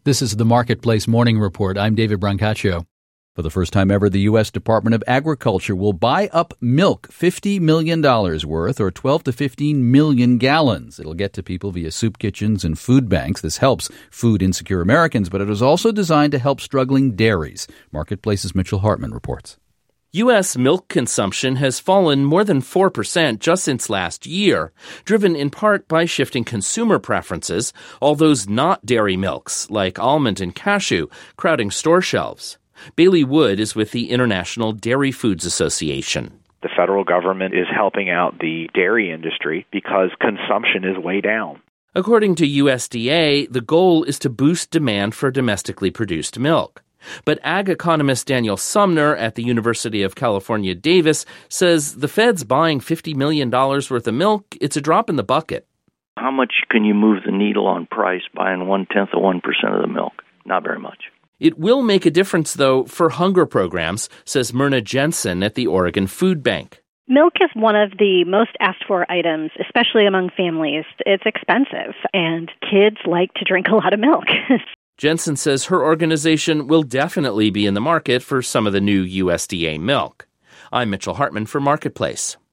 This is the Marketplace Morning Report. I'm David Brancaccio. For the first time ever, the U.S. Department of Agriculture will buy up milk $50 million worth, or 12 to 15 million gallons. It'll get to people via soup kitchens and food banks. This helps food insecure Americans, but it is also designed to help struggling dairies. Marketplace's Mitchell Hartman reports. U.S. milk consumption has fallen more than 4% just since last year, driven in part by shifting consumer preferences, all those not dairy milks, like almond and cashew, crowding store shelves. Bailey Wood is with the International Dairy Foods Association. The federal government is helping out the dairy industry because consumption is way down. According to USDA, the goal is to boost demand for domestically produced milk. But ag economist Daniel Sumner at the University of California, Davis, says the Fed's buying $50 million worth of milk, it's a drop in the bucket. How much can you move the needle on price buying 0.1% of the milk? Not very much. It will make a difference, though, for hunger programs, says Myrna Jensen at the Oregon Food Bank. Milk is one of the most asked for items, especially among families. It's expensive, and kids like to drink a lot of milk. Jensen says her organization will definitely be in the market for some of the new USDA milk. I'm Mitchell Hartman for Marketplace.